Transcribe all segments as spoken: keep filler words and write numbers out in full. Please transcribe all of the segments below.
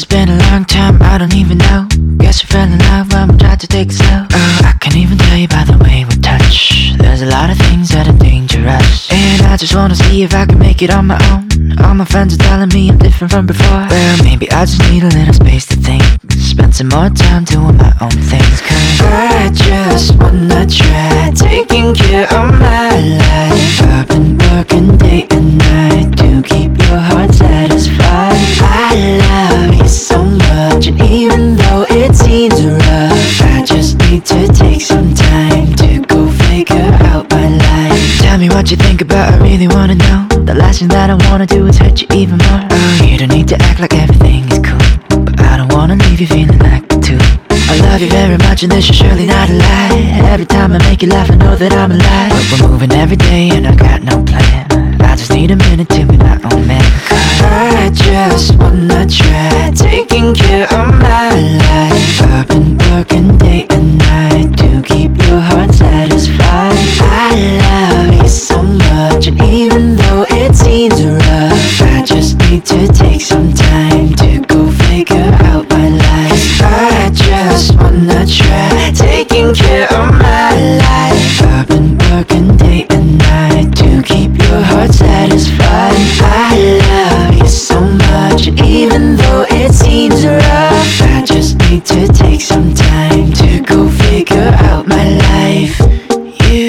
it's been a long time, I don't even know. Guess you fell in love when we tried to take it slow. Oh, I can't even tell you by the way we touch. There's a lot of things that are dangerous, and I just wanna see if I can make it on my own. All my friends are telling me I'm different from before. Well, maybe I just need a little space to think. Spend some more time doing my own things. Cause I just wanna try taking care of my life. I've been working day and night to keep your heart satisfied. I love you so much, and even though it seems rough, I just need to take some time to go figure out my life. Tell me what you think about, I really wanna know. The last thing that I wanna do is hurt you even more. Oh, you don't need to act like everything is cool, but I don't wanna leave you feeling like the two. I love you very much and this is surely not a lie. Every time I make you laugh I know that I'm alive. But we're moving every day and I've got no plan. I just need a minute to be my own man. Cause I just wanna try taking care of my life. I've been working day and night to keep your heart satisfied. I love you so much, and even though it seems rough, I just need to take some time to go figure out my life. I just wanna try taking care of my life. I've been working day and night to keep your heart satisfied. I love you so much, and even though it seems rough, I just need to take some time to go figure out my life. You,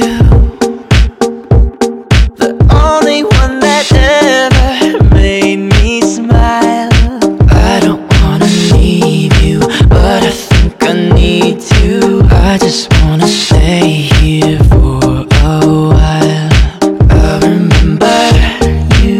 the only one that ever made me smile. I don't wanna leave you, but I think I need to. I just wanna stay here for a while. I remember you,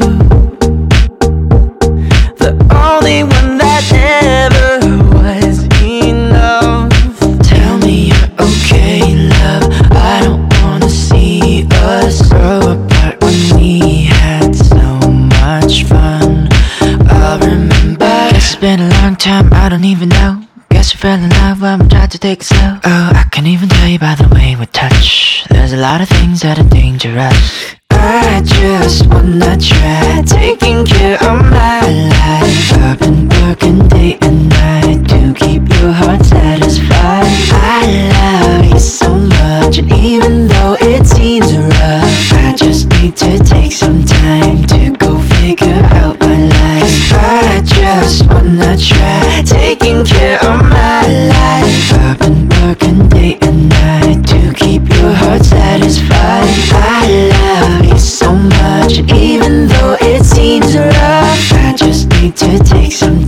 the only one that ever was enough. Tell me you're okay, love. I don't wanna see us grow apart when we had so much fun. I remember. Guess it's been a long time, I don't even know. Guess you fell in love when we tried to take it slow. Oh, I can't even tell you by the way we touch. There's a lot of things that are dangerous. I just wanna try taking care of my life. I've been working day and night to keep your heart satisfied. I love you so much, and even though it seems rough, I just need to take some time to go figure out my life. I just wanna try taking care of my life. I've been working day and night to keep your heart satisfied. I love you so much, even though it seems rough, I just need to take some